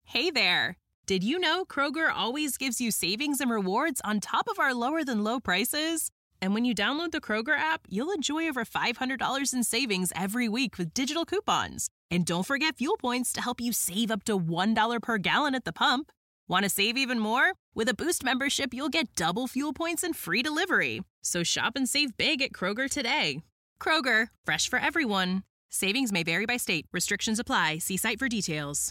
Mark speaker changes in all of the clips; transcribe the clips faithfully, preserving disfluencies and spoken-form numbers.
Speaker 1: Hey there! Did you know Kroger always gives you savings and rewards on top of our lower-than-low prices? And when you download the Kroger app, you'll enjoy over five hundred dollars in savings every week with digital coupons. And don't forget fuel points to help you save up to one dollar per gallon at the pump. Want to save even more? With a Boost membership, you'll get double fuel points and free delivery. So shop and save big at Kroger today. Kroger, fresh for everyone. Savings may vary by state. Restrictions apply. See site for details.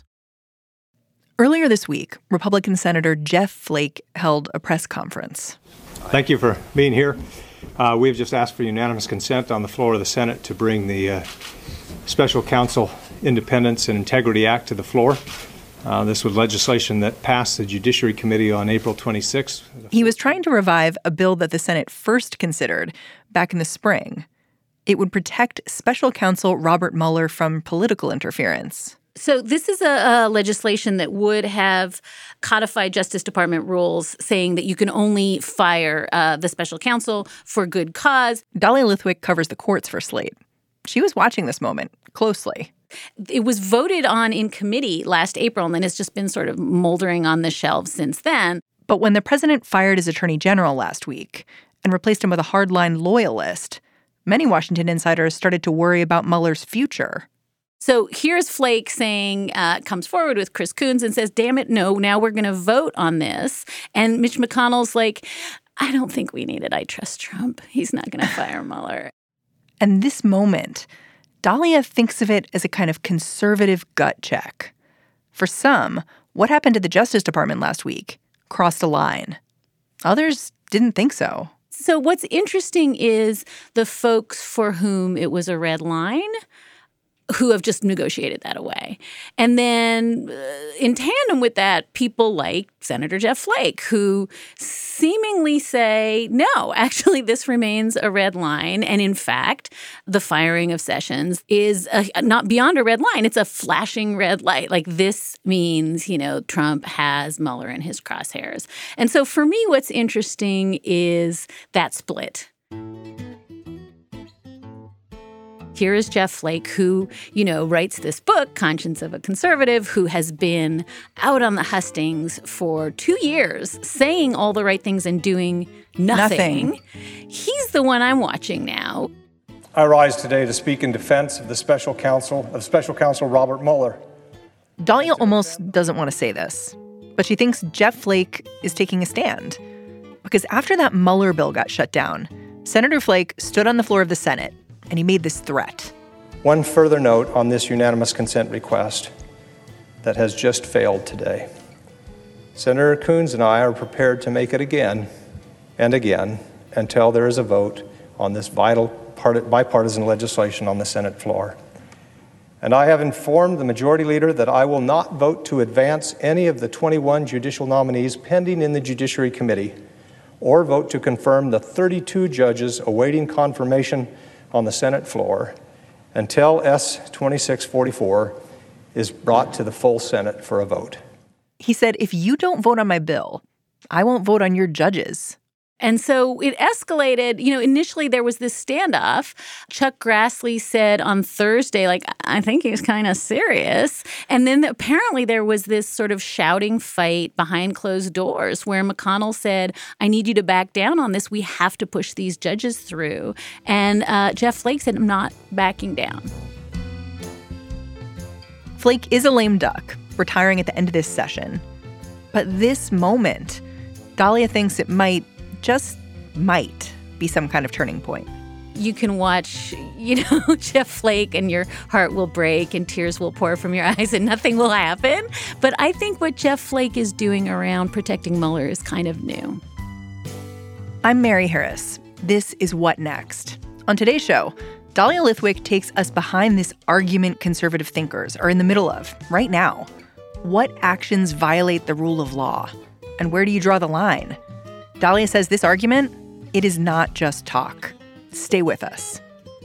Speaker 2: Earlier this week, Republican Senator Jeff Flake held a press conference.
Speaker 3: Thank you for being here. Uh, we've just asked for unanimous consent on the floor of the Senate to bring the uh, Special Counsel Independence and Integrity Act to the floor. Uh, this was legislation that passed the Judiciary Committee on April twenty-sixth.
Speaker 2: He was trying to revive a bill that the Senate first considered back in the spring. It would protect Special Counsel Robert Mueller from political interference.
Speaker 4: So this is a, a legislation that would have codified Justice Department rules saying that you can only fire uh, the special counsel for good cause.
Speaker 2: Dahlia Lithwick covers the courts for Slate. She was watching this moment closely.
Speaker 4: It was voted on in committee last April, and then it's just been sort of moldering on the shelves since then.
Speaker 2: But when the president fired his attorney general last week and replaced him with a hardline loyalist, many Washington insiders started to worry about Mueller's future.
Speaker 4: So here's Flake saying, uh, comes forward with Chris Coons and says, damn it, no, now we're going to vote on this. And Mitch McConnell's like, I don't think we need it. I trust Trump. He's not going to fire Mueller.
Speaker 2: And this moment, Dahlia thinks of it as a kind of conservative gut check. For some, what happened to the Justice Department last week crossed a line. Others didn't think so.
Speaker 4: So what's interesting is the folks for whom it was a red line who have just negotiated that away. And then uh, in tandem with that, people like Senator Jeff Flake, who seemingly say, no, actually, this remains a red line. And in fact, the firing of Sessions is a, not beyond a red line. It's a flashing red light. Like this means, you know, Trump has Mueller in his crosshairs. And so for me, what's interesting is that split. Here is Jeff Flake, who, you know, writes this book, Conscience of a Conservative, who has been out on the hustings for two years, saying all the right things and doing nothing. nothing. He's the one I'm watching now.
Speaker 5: I rise today to speak in defense of the special counsel, of Special Counsel Robert Mueller.
Speaker 2: Dahlia almost doesn't want to say this, but she thinks Jeff Flake is taking a stand. Because after that Mueller bill got shut down, Senator Flake stood on the floor of the Senate and he made this threat.
Speaker 5: One further note on this unanimous consent request that has just failed today. Senator Coons and I are prepared to make it again and again until there is a vote on this vital part- bipartisan legislation on the Senate floor. And I have informed the majority leader that I will not vote to advance any of the twenty-one judicial nominees pending in the Judiciary Committee or vote to confirm the thirty-two judges awaiting confirmation on the Senate floor until S twenty-six forty-four is brought to the full Senate for a vote.
Speaker 2: He said, if you don't vote on my bill, I won't vote on your judges.
Speaker 4: And so it escalated. You know, initially there was this standoff. Chuck Grassley said on Thursday, like, I think he's kind of serious. And then apparently there was this sort of shouting fight behind closed doors where McConnell said, I need you to back down on this. We have to push these judges through. And uh, Jeff Flake said, I'm not backing down.
Speaker 2: Flake is a lame duck, retiring at the end of this session. But this moment, Dahlia thinks it might just might be some kind of turning point.
Speaker 4: You can watch, you know, Jeff Flake and your heart will break and tears will pour from your eyes and nothing will happen. But I think what Jeff Flake is doing around protecting Mueller is kind of new.
Speaker 2: I'm Mary Harris. This is What Next? On today's show, Dahlia Lithwick takes us behind this argument conservative thinkers are in the middle of right now. What actions violate the rule of law? And where do you draw the line? Dahlia says this argument, it is not just talk. Stay with us.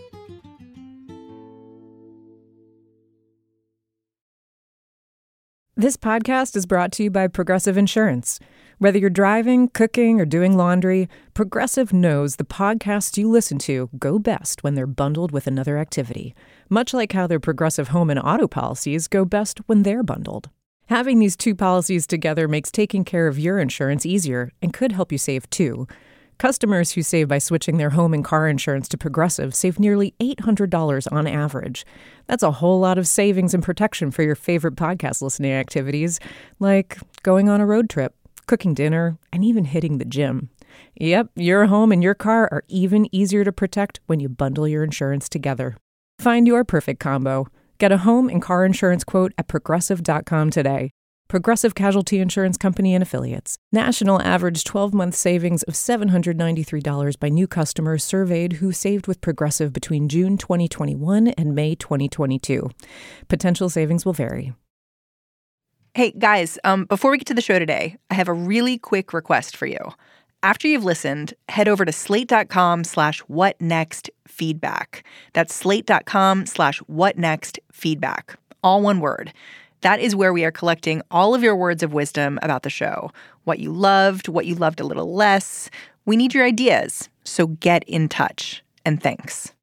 Speaker 6: This podcast is brought to you by Progressive Insurance. Whether you're driving, cooking, or doing laundry, Progressive knows the podcasts you listen to go best when they're bundled with another activity, much like how their Progressive home and auto policies go best when they're bundled. Having these two policies together makes taking care of your insurance easier and could help you save too. Customers who save by switching their home and car insurance to Progressive save nearly eight hundred dollars on average. That's a whole lot of savings and protection for your favorite podcast listening activities, like going on a road trip, cooking dinner, and even hitting the gym. Yep, your home and your car are even easier to protect when you bundle your insurance together. Find your perfect combo. Get a home and car insurance quote at progressive dot com today. Progressive Casualty Insurance Company and Affiliates. National average twelve-month savings of seven hundred ninety-three dollars by new customers surveyed who saved with Progressive between June twenty twenty-one and May twenty twenty-two. Potential savings will vary.
Speaker 2: Hey, guys, um, before we get to the show today, I have a really quick request for you. After you've listened, head over to slate.com slash what next feedback. That's slate.com slash what next feedback. All one word. That is where we are collecting all of your words of wisdom about the show. What you loved, what you loved a little less. We need your ideas, so get in touch. And thanks.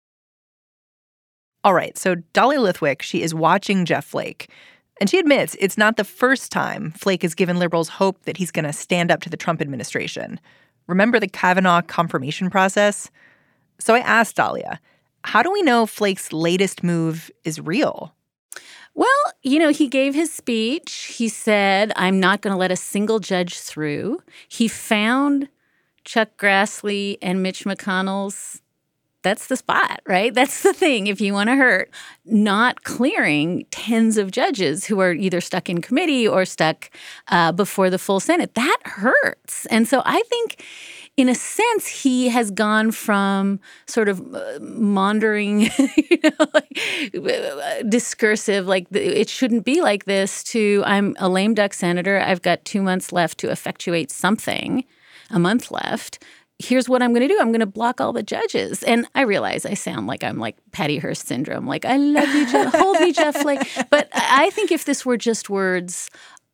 Speaker 2: All right, so Dahlia Lithwick, she is watching Jeff Flake. And she admits it's not the first time Flake has given liberals hope that he's going to stand up to the Trump administration. Remember the Kavanaugh confirmation process? So I asked Dahlia, how do we know Flake's latest move is real?
Speaker 4: Well, you know, he gave his speech. He said, I'm not going to let a single judge through. He found Chuck Grassley and Mitch McConnell's That's the spot, right? That's the thing. If you want to hurt, not clearing tens of judges who are either stuck in committee or stuck uh, before the full Senate, that hurts. And so I think, in a sense, he has gone from sort of uh, maundering, you know, like, uh, discursive, like it shouldn't be like this, to I'm a lame duck senator. I've got two months left to effectuate something, a month left. Here's what I'm going to do. I'm going to block all the judges. And I realize I sound like I'm like Patty Hearst syndrome. Like, I love you, Jeff. Hold me, Jeff Flake. But I think if this were just words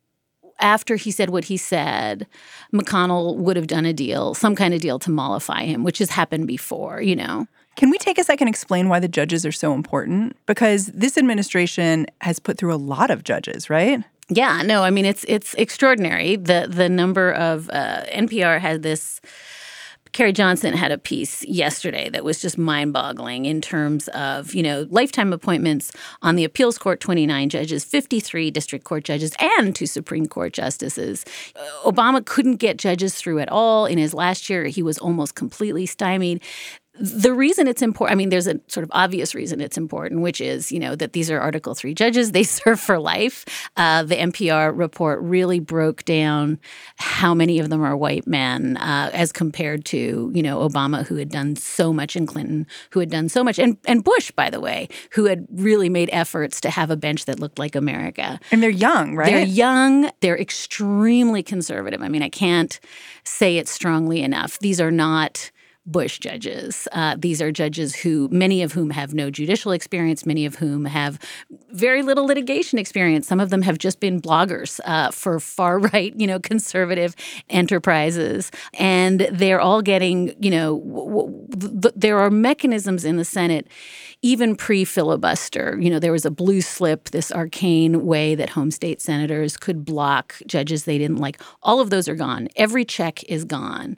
Speaker 4: after he said what he said, McConnell would have done a deal, some kind of deal to mollify him, which has happened before, you know.
Speaker 2: Can we take a second and explain why the judges are so important? Because this administration has put through a lot of judges, right?
Speaker 4: Yeah, no, I mean, it's it's extraordinary. The, the number of uh, N P R had this – Carrie Johnson had a piece yesterday that was just mind-boggling in terms of, you know, lifetime appointments on the appeals court, twenty-nine judges, fifty-three district court judges, and two Supreme Court justices. Obama couldn't get judges through at all. In his last year, he was almost completely stymied. The reason it's important, I mean, there's a sort of obvious reason it's important, which is, you know, that these are Article three judges. They serve for life. Uh, the N P R report really broke down how many of them are white men uh, as compared to, you know, Obama, who had done so much, and Clinton, who had done so much, and, and Bush, by the way, who had really made efforts to have a bench that looked like America.
Speaker 2: And they're young, right?
Speaker 4: They're young. They're extremely conservative. I mean, I can't say it strongly enough. These are not Bush judges. Uh, these are judges who, many of whom have no judicial experience, many of whom have very little litigation experience. Some of them have just been bloggers uh, for far-right, you know, conservative enterprises. And they're all getting, you know, w- w- th- there are mechanisms in the Senate, even pre-filibuster. You know, there was a blue slip, this arcane way that home state senators could block judges they didn't like. All of those are gone. Every check is gone.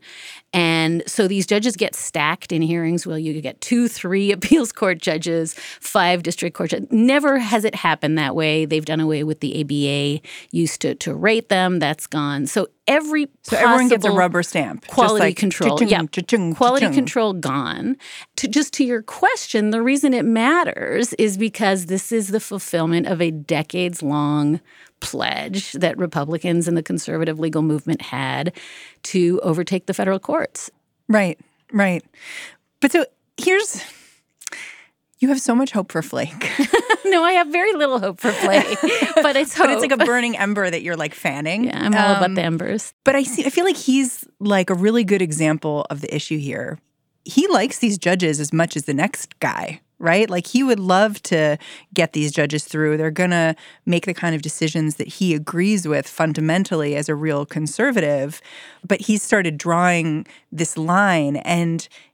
Speaker 4: And so these judges get stacked in hearings. Well, you get two, three appeals court judges, five district court judges. Never has it happened that way. They've done away with the A B A used to, to rate them. That's gone. So every
Speaker 2: So everyone gets a rubber stamp.
Speaker 4: Quality
Speaker 2: like,
Speaker 4: control.
Speaker 2: cha-chung,
Speaker 4: Yeah.
Speaker 2: cha-chung,
Speaker 4: Quality
Speaker 2: cha-chung.
Speaker 4: control gone. To, just to your question, the reason it matters is because this is the fulfillment of a decades-long pledge that Republicans and the conservative legal movement had to overtake the federal courts.
Speaker 2: Right, right. But so here's – you have so much hope for Flake.
Speaker 4: No, I have very little hope for Flake, but it's hope.
Speaker 2: But it's like a burning ember that you're like fanning.
Speaker 4: Yeah, I'm all
Speaker 2: Um,
Speaker 4: about the embers.
Speaker 2: But I see. I feel like he's like a really good example of the issue here. He likes these judges as much as the next guy, right? Like he would love to get these judges through. They're going to make the kind of decisions that he agrees with fundamentally as a real conservative. But he started drawing this line. And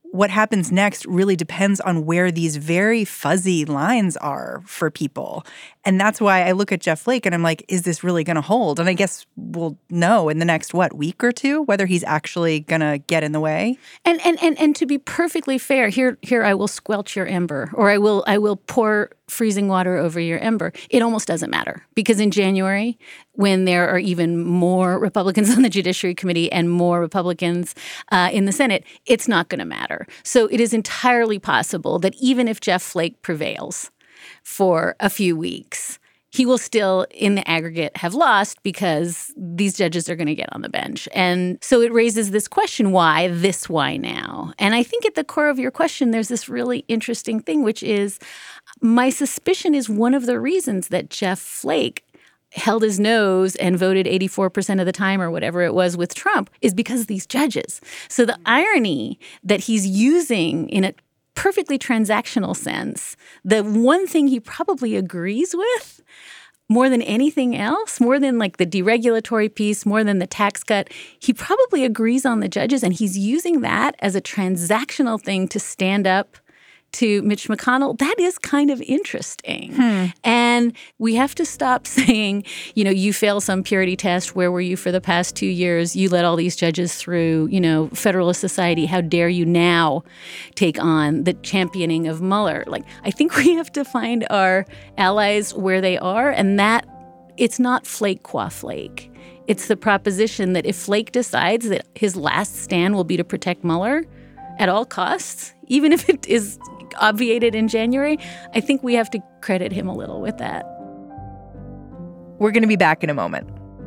Speaker 2: what happens next really depends on where these very fuzzy lines are for people. And that's why I look at Jeff Flake and I'm like, is this really going to hold? And I guess we'll know in the next, what, week or two, whether he's actually going to get in the way.
Speaker 4: And and and and to be perfectly fair, here here I will squelch your ember, or I will I will pour freezing water over your ember. It almost doesn't matter, because in January, when there are even more Republicans on the Judiciary Committee and more Republicans uh, in the Senate, it's not going to matter. So it is entirely possible that even if Jeff Flake prevails for a few weeks, he will still, in the aggregate, have lost because these judges are going to get on the bench. And so it raises this question, why this, why now? And I think at the core of your question, there's this really interesting thing, which is my suspicion is one of the reasons that Jeff Flake held his nose and voted eighty-four percent of the time or whatever it was with Trump is because of these judges. So the irony that he's using in a perfectly transactional sense, the one thing he probably agrees with more than anything else, more than like the deregulatory piece, more than the tax cut, he probably agrees on the judges, and he's using that as a transactional thing to stand up to Mitch McConnell. That is kind of interesting. Hmm. And we have to stop saying, you know, you fail some purity test. Where were you for the past two years? You let all these judges through, you know, Federalist Society. How dare you now take on the championing of Mueller? Like, I think we have to find our allies where they are. And that it's not Flake qua Flake. It's the proposition that if Flake decides that his last stand will be to protect Mueller at all costs, even if it is obviated in January, I think we have to credit him a little with that.
Speaker 2: We're going to be back in a moment.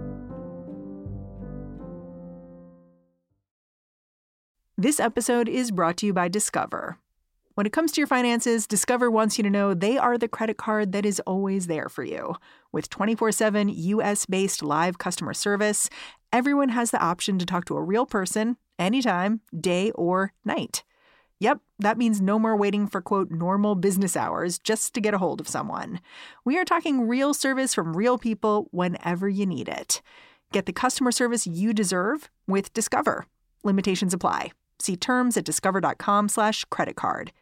Speaker 6: This episode is brought to you by Discover. When it comes to your finances, Discover wants you to know they are the credit card that is always there for you. With twenty-four seven U S-based live customer service, everyone has the option to talk to a real person anytime, day or night. Yep, that means no more waiting for, quote, normal business hours just to get a hold of someone. We are talking real service from real people whenever you need it. Get the customer service you deserve with Discover. Limitations apply. See terms at discover.com slash credit card.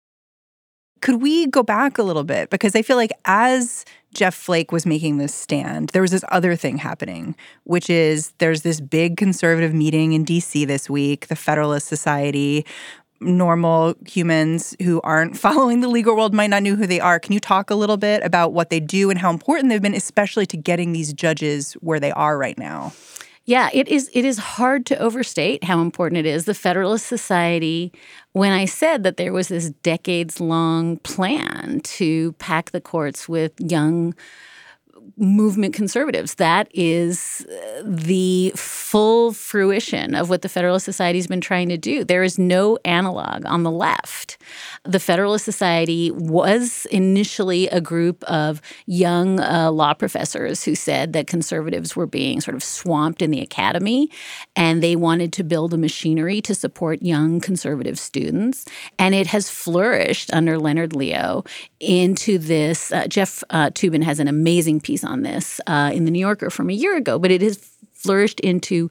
Speaker 2: Could we go back a little bit? Because I feel like as Jeff Flake was making this stand, there was this other thing happening, which is there's this big conservative meeting in D C this week, the Federalist Society. Normal humans who aren't following the legal world might not know who they are. Can you talk a little bit about what they do and how important they've been, especially to getting these judges where they are right now?
Speaker 4: Yeah, it is it is hard to overstate how important it is. The Federalist Society, when I said that there was this decades-long plan to pack the courts with young movement conservatives, that is the full fruition of what the Federalist Society has been trying to do. There is no analog on the left. The Federalist Society was initially a group of young uh, law professors who said that conservatives were being sort of swamped in the academy, and they wanted to build a machinery to support young conservative students. And it has flourished under Leonard Leo into this. Uh, Jeff uh, Toobin has an amazing piece on this uh, in The New Yorker from a year ago, but it has flourished into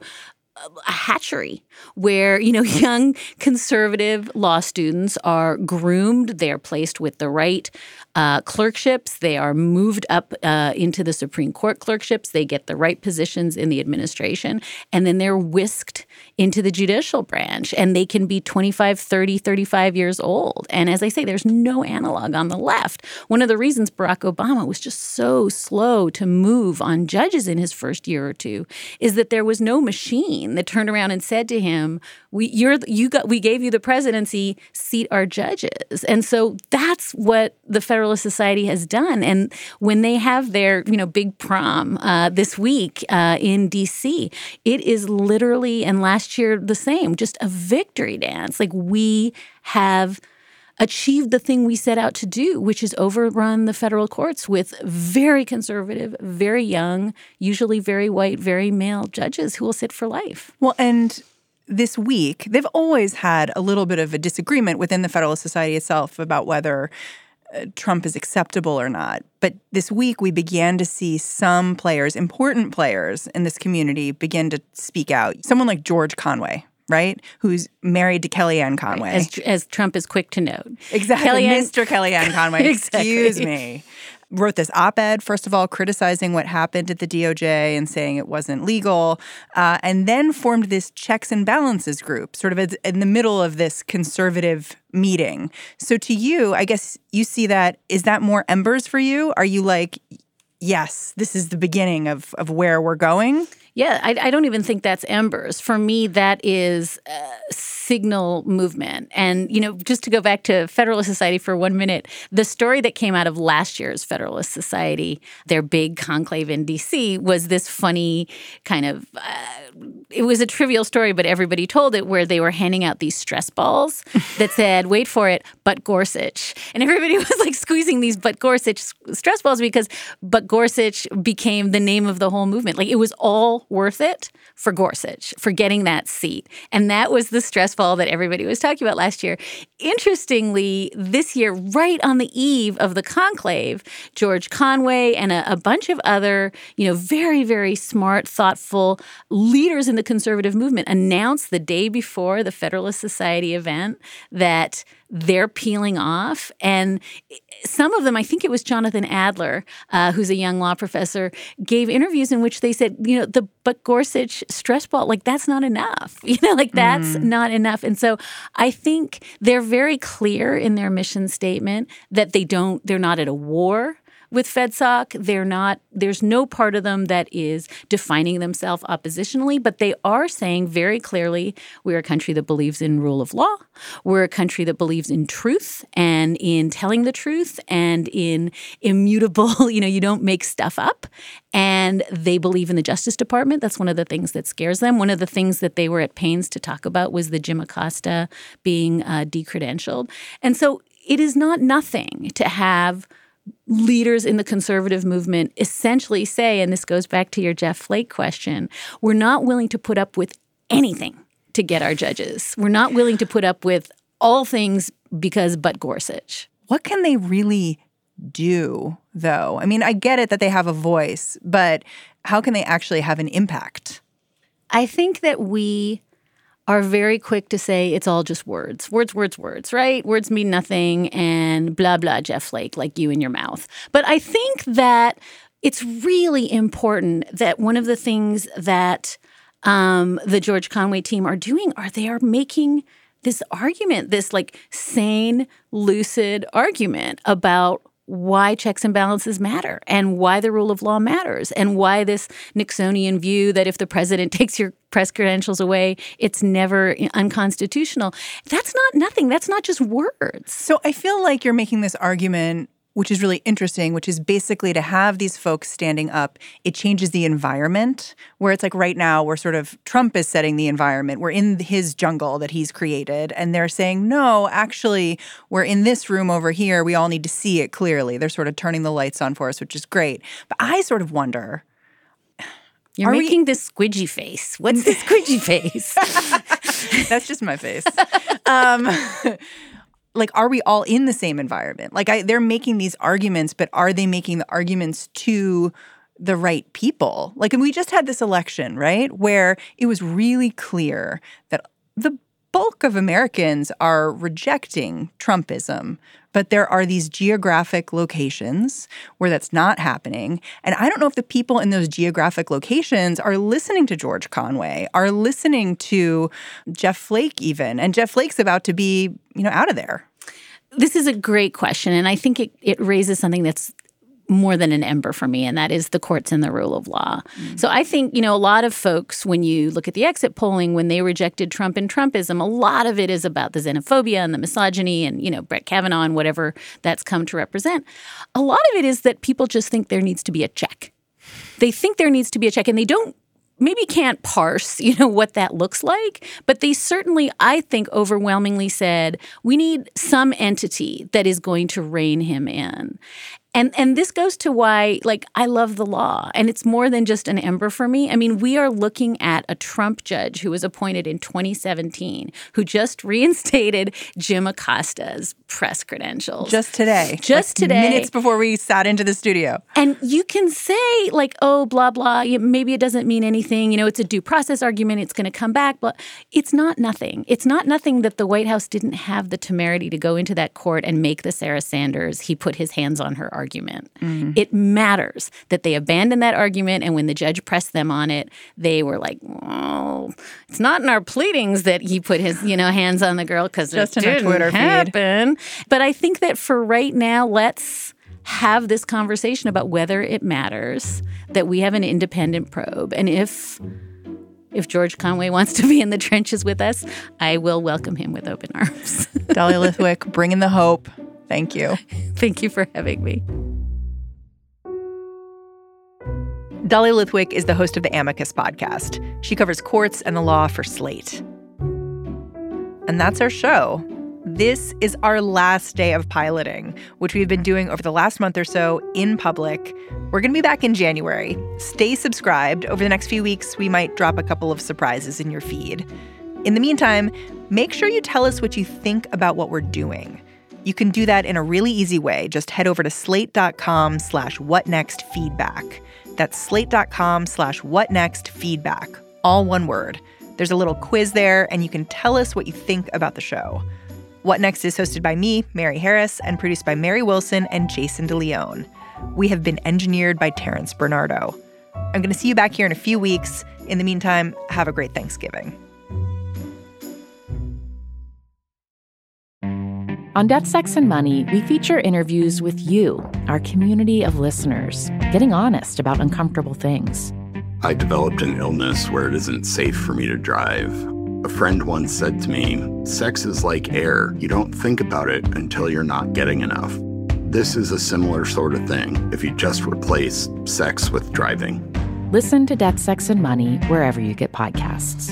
Speaker 4: a hatchery where, you know, young conservative law students are groomed. They're placed with the right uh, clerkships. They are moved up uh, into the Supreme Court clerkships. They get the right positions in the administration. And then they're whisked into the judicial branch. And they can be twenty-five, thirty, thirty-five years old. And as I say, there's no analog on the left. One of the reasons Barack Obama was just so slow to move on judges in his first year or two is that there was no machine that turned around and said to him, "We, you're, you got, we gave you the presidency. Seat our judges." And so that's what the Federalist Society has done. And when they have their, you know, big prom uh, this week uh, in D C, it is literally, and last year the same, just a victory dance. Like, we have achieved the thing we set out to do, which is overrun the federal courts with very conservative, very young, usually very white, very male judges who will sit for life.
Speaker 2: Well, and this week, they've always had a little bit of a disagreement within the Federalist Society itself about whether uh, Trump is acceptable or not. But this week, we began to see some players, important players in this community, begin to speak out. Someone like George Conway, right? Who's married to Kellyanne Conway.
Speaker 4: As, as Trump is quick to note.
Speaker 2: Exactly.
Speaker 4: Kellyanne,
Speaker 2: Mister Kellyanne Conway.
Speaker 4: Exactly.
Speaker 2: Excuse me. Wrote this op-ed, first of all, criticizing what happened at the D O J and saying it wasn't legal, uh, and then formed this checks and balances group, sort of in the middle of this conservative meeting. So to you, I guess you see that, is that more embers for you? Are you like, yes, this is the beginning of, of where we're going?
Speaker 4: Yeah, I, I don't even think that's embers. For me, that is uh, signal movement. And, you know, just to go back to Federalist Society for one minute, the story that came out of last year's Federalist Society, their big conclave in D C, was this funny kind of uh, – it was a trivial story, but everybody told it, where they were handing out these stress balls that said, wait for it, but Gorsuch. And everybody was like squeezing these but Gorsuch stress balls because but Gorsuch became the name of the whole movement. Like, it was all worth it for Gorsuch, for getting that seat. And that was the stress ball that everybody was talking about last year. Interestingly, this year, right on the eve of the conclave, George Conway and a, a bunch of other, you know, very, very smart, thoughtful leaders in the conservative movement announced the day before the Federalist Society event that they're peeling off. And some of them, I think it was Jonathan Adler, uh, who's a young law professor, gave interviews in which they said, you know, the but Gorsuch stress ball, like, that's not enough. You know, like, that's mm. not enough. And so I think they're very clear in their mission statement that they don't, they're not at a war with FedSoc. They're not, there's no part of them that is defining themselves oppositionally, but they are saying very clearly, we're a country that believes in rule of law. We're a country that believes in truth and in telling the truth and in immutable, you know, you don't make stuff up. And they believe in the Justice Department. That's one of the things that scares them. One of the things that they were at pains to talk about was the Jim Acosta being uh, decredentialed. And so it is not nothing to have leaders in the conservative movement essentially say, and this goes back to your Jeff Flake question, we're not willing to put up with anything to get our judges. We're not willing to put up with all things because but Gorsuch.
Speaker 2: What can they really do, though? I mean, I get it that they have a voice, but how can they actually have an impact?
Speaker 4: I think that we are very quick to say it's all just words. Words, words, words, right? Words mean nothing and blah, blah, Jeff Flake, like you in your mouth. But I think that it's really important that one of the things that um, the George Conway team are doing are they are making this argument, this like sane, lucid argument about why checks and balances matter and why the rule of law matters and why this Nixonian view that if the president takes your press credentials away, it's never unconstitutional. That's not nothing. That's not just words.
Speaker 2: So I feel like you're making this argument, which is really interesting, which is basically to have these folks standing up, it changes the environment, where it's like right now we're sort of, Trump is setting the environment. We're in his jungle that he's created. And they're saying, no, actually, we're in this room over here. We all need to see it clearly. They're sort of turning the lights on for us, which is great. But I sort of wonder,
Speaker 4: You're
Speaker 2: Are
Speaker 4: making
Speaker 2: we...
Speaker 4: this squidgy face. What's the squidgy face?
Speaker 2: That's just my face. Um, like, are we all in the same environment? Like, I, they're making these arguments, but are they making the arguments to the right people? Like, and we just had this election, right, where it was really clear that the bulk of Americans are rejecting Trumpism, but there are these geographic locations where that's not happening. And I don't know if the people in those geographic locations are listening to George Conway, are listening to Jeff Flake even. And Jeff Flake's about to be, you know, out of there.
Speaker 4: This is a great question. And I think it, it raises something that's more than an ember for me, and that is the courts and the rule of law. Mm. So I think, you know, a lot of folks, when you look at the exit polling, when they rejected Trump and Trumpism, a lot of it is about the xenophobia and the misogyny and, you know, Brett Kavanaugh and whatever that's come to represent. A lot of it is that people just think there needs to be a check. They think there needs to be a check, and they don't maybe can't parse, you know, what that looks like. But they certainly, I think, overwhelmingly said, we need some entity that is going to rein him in. And and this goes to why, like, I love the law. And it's more than just an ember for me. I mean, we are looking at a Trump judge who was appointed in twenty seventeen, who just reinstated Jim Acosta's press credentials.
Speaker 2: Just today.
Speaker 4: Just
Speaker 2: like
Speaker 4: today.
Speaker 2: Minutes before we sat into the studio.
Speaker 4: And you can say, like, oh, blah, blah, maybe it doesn't mean anything. You know, it's a due process argument. It's going to come back. But it's not nothing. It's not nothing that the White House didn't have the temerity to go into that court and make the Sarah Sanders, he put his hands on her argument. Mm-hmm. It matters that they abandoned that argument. And when the judge pressed them on it, they were like, well, it's not in our pleadings that he put his, you know, hands on the girl because it
Speaker 2: Just in
Speaker 4: didn't
Speaker 2: our Twitter
Speaker 4: happen. Feed. But I think that for right now, let's have this conversation about whether it matters that we have an independent probe. And if if George Conway wants to be in the trenches with us, I will welcome him with open arms.
Speaker 2: Dahlia Lithwick, bringing the hope. Thank you.
Speaker 4: Thank you for having me.
Speaker 2: Dahlia Lithwick is the host of the Amicus podcast. She covers courts and the law for Slate. And that's our show. This is our last day of piloting, which we've been doing over the last month or so in public. We're going to be back in January. Stay subscribed. Over the next few weeks, we might drop a couple of surprises in your feed. In the meantime, make sure you tell us what you think about what we're doing. You can do that in a really easy way. Just head over to slate.com slash whatnextfeedback. That's slate.com slash whatnextfeedback. All one word. There's a little quiz there, and you can tell us what you think about the show. What Next is hosted by me, Mary Harris, and produced by Mary Wilson and Jason DeLeon. We have been engineered by Terrence Bernardo. I'm going to see you back here in a few weeks. In the meantime, have a great Thanksgiving.
Speaker 7: On Death, Sex, and Money, we feature interviews with you, our community of listeners, getting honest about uncomfortable things.
Speaker 8: I developed an illness where it isn't safe for me to drive. A friend once said to me, sex is like air. You don't think about it until you're not getting enough. This is a similar sort of thing if you just replace sex with driving.
Speaker 7: Listen to Death, Sex, and Money wherever you get podcasts.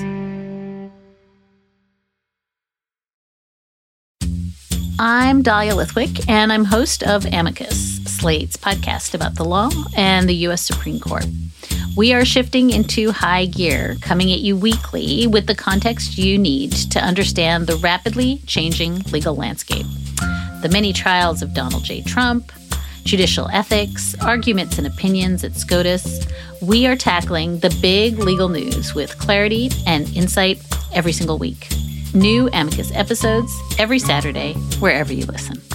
Speaker 4: I'm Dahlia Lithwick, and I'm host of Amicus, Slate's podcast about the law and the U S Supreme Court. We are shifting into high gear, coming at you weekly with the context you need to understand the rapidly changing legal landscape. The many trials of Donald J. Trump, judicial ethics, arguments and opinions at SCOTUS. We are tackling the big legal news with clarity and insight every single week. New Amicus episodes every Saturday, wherever you listen.